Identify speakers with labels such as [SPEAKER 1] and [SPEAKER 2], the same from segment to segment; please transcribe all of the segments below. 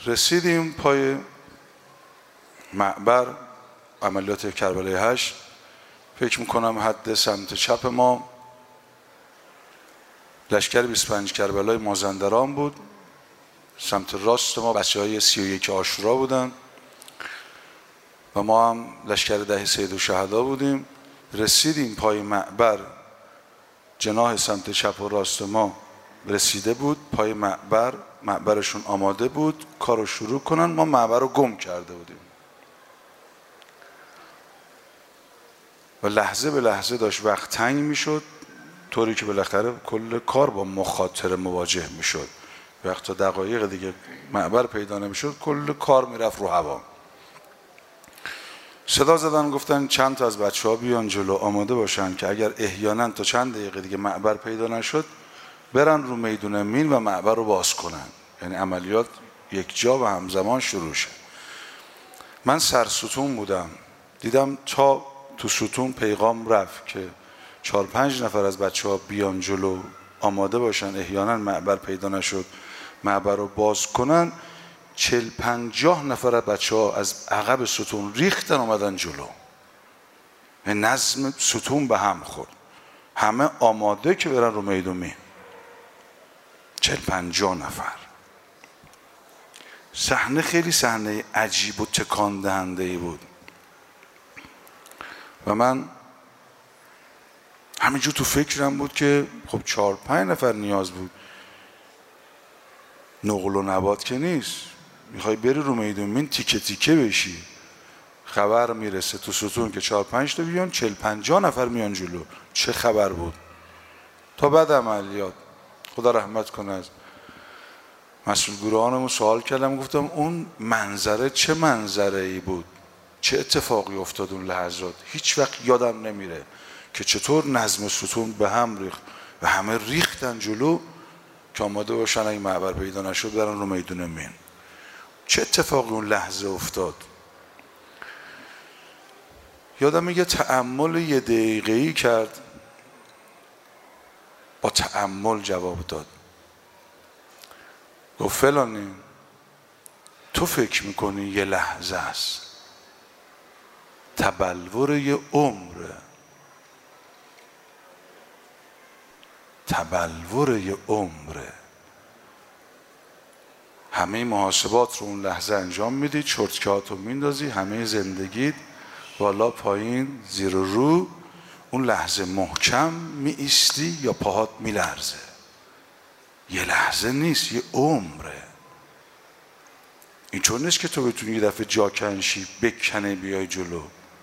[SPEAKER 1] رسیدیم پای معبر عملیات کربلای 8. فکر میکنم حد سمت چپ ما لشکر 25 کربلای مازندران بود، سمت راست ما بچه‌های 31 عاشورا بودن و ما هم لشکر 10 سید الشهدا بودیم. رسیدیم پای معبر، جناح سمت چپ و راست ما رسیده بود پای معبرشون آماده بود کارو شروع کنن. ما معبر رو گم کرده بودیم و لحظه به لحظه داشت وقت تنگ میشد، طوری که بالاخره کل کار با مخاطره مواجه میشد. وقت تا دقایق دیگه معبر پیدا نمیشد کل کار میرفت رو هوا. صدا زدن گفتن چند تا از بچه‌ها بیان جلو آماده باشن که اگر احیانا تا چند دقیقه دیگه معبر پیدا نشد برن رو میدون مین و معبر رو باز کنن، یعنی عملیات یک جا و همزمان شروع شه. من سرستون بودم، دیدم تا تو ستون پیغام رفت که 4-5 نفر از بچه‌ها بیان جلو آماده باشن احیانا معبر پیدا نشد معبر رو باز کنن. 40-50 نفر از بچه‌ها از عقب ستون ریختن اومدن جلو. نظم ستون به هم خورد، همه آماده که برن رو میدون مین. 40-50 نفر. صحنه خیلی صحنه عجیب و تکان دهنده‌ای بود و من همینجور تو فکرم بود که خب 4-5 نفر نیاز بود، نقل و نبات که نیست، میخوای بری رو میدون مین تیکه تیکه بشی. خبر میرسه تو ستون که 4-5 تا بیان، 40-50 نفر میان جلو. چه خبر بود؟ تا بعد عملیات خدا رحمت کنه از مسئول گروهانمون سوال کردم، گفتم اون منظره چه منظره ای بود؟ چه اتفاقی افتاد اون لحظات؟ هیچ وقت یادم نمیره که چطور نظم ستون به هم ریخت و همه ریختن جلو که آماده باشن اگه معبر پیدا نشد برن رو میدون مین. چه اتفاقی اون لحظه افتاد؟ یادم یه تأمل 1 دقیقه‌ای کرد، با تأمل جواب داد. گفت فلانی تو فکر میکنی یه لحظه است؟ تبلور یه عمره، تبلور یه عمره. همه محاسبات رو اون لحظه انجام میدی، چرتکهات رو میندازی، همه زندگیت بالا پایین زیر و رو، اون لحظه محکم می ایستی یا پاهات میلرزه. یه لحظه نیست، یه عمره. این چون نیست که تو بتونی یه دفعه جا کنشی بکنه بیای جلو.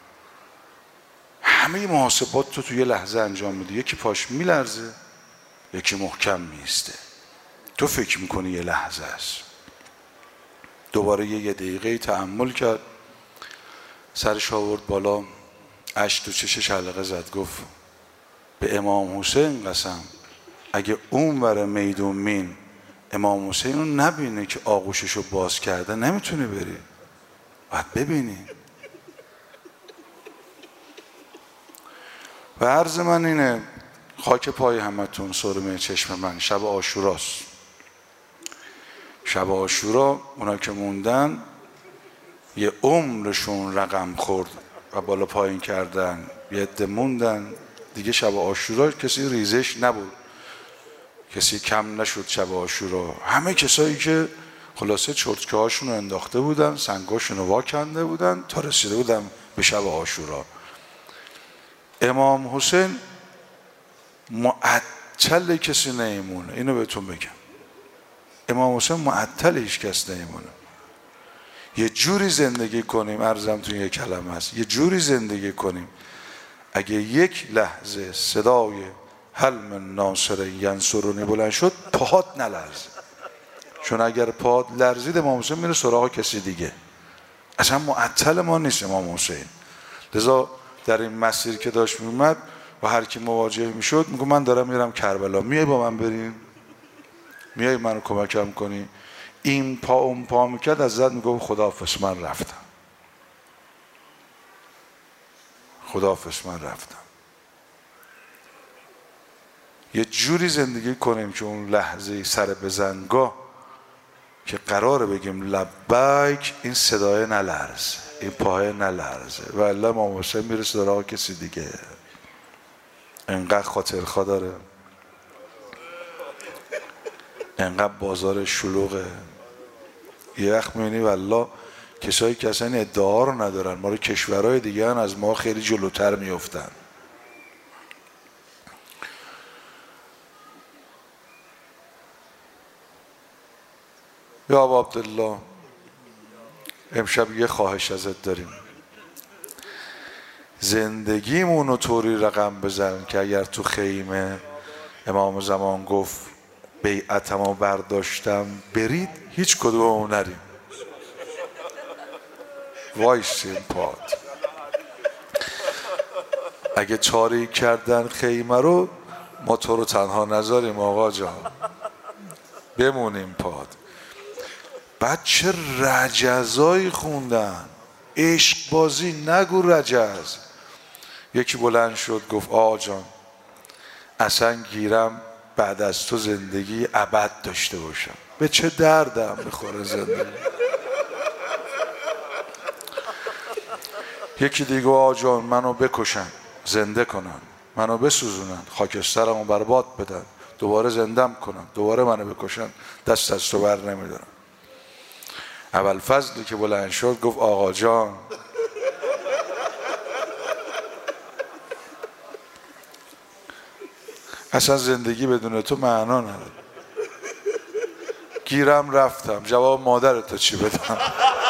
[SPEAKER 1] همه محاسبات تو یه لحظه انجام میدی، یکی پاش میلرزه یکی محکم میسته. تو فکر میکنی یه لحظه است. دوباره 1 دقیقه تأمل کرد، سرش آورد بالا، اشک تو چشش حلقه زد، گفت به امام حسین قسم اگه اون ور میدون مین امام حسین رو نبینه که آغوشش رو باز کرده نمیتونه بری، باید ببینی. و عرض من اینه، خاک پای همتون، سرمه چشم من. شب عاشوراست. شب عاشورا اونا که موندن یه عمرشون رقم خورد و بالا پایین کردن، یه عده موندن دیگه. شب عاشورا کسی ریزش نبود، کسی کم نشد. شب عاشورا همه کسایی که خلاصه چرتکه هاشون رو انداخته بودن، سنگاشون رو واکنده بودن تا رسیده بودن به شب عاشورا. امام حسین معطل کسی نیمونه، اینو بهتون بگم. امام حسین معطل هیچ کس نیمونه. یه جوری زندگی کنیم، عرضم تو یه کلمه هست، یه جوری زندگی کنیم اگه یک لحظه صدای هل من ناصر ینصرونی بلند شد پاهات نلرزه، چون اگر پاهات لرزید امام حسین میره سراغ کسی دیگه. اصلا معطل ما نیست امام حسین. لذا در این مسیر که داشت میومد و هر کی مواجه میشد میگه من دارم میرم کربلا، میای با من بریم؟ میای منو کمکم کنی؟ این پا اون پا میکرد، از زد میگه خداحافظ من رفتم، خداحافظ من رفتم. یه جوری زندگی کنیم که اون لحظه سر بزنگاه که قراره بگیم لبیک، این صدای نلرزه، این پاهای نلرزه. و الا امام حسین میره سراغ کسی دیگه. انقدر خاطرخواه داره، انقدر بازار شلوغه. یه وقت میبینی والله کسایی که اصلا ادعا رو ندارن، ما رو کشورهای دیگه هن از ما خیلی جلوتر میفتن. یا ابا عبدالله، امشب یه خواهش ازت داریم، زندگیمون رو طوری رقم بزن که اگر تو خیمه امام زمان گفت بیعتمو برداشتم برید، هیچ کدوممون نریم، وایسیم پاد. اگه تاریک کردن خیمه رو، ما تو رو تنها نذاریم آقا جان، بمونیم پاد. بعد چه رجزایی خوندن، عشق بازی، نگو رجز. یکی بلند شد گفت آقا جان اصلا گیرم بعد از تو زندگی ابد داشته باشم. به چه دردم میخوره زندگی؟ یکی دیگه آقا جان منو بکشن، زنده کنن، منو بسوزونن، خاکسترمو برباد بدن، دوباره زندم کنن، دوباره منو بکشن، دست از تو بر نمیدارم. ابوالفضلی که بلند شد گفت آقا جان اصلا زندگی بدون تو معنا نداره، گیرم رفتم، جواب مادرتو چی بدم؟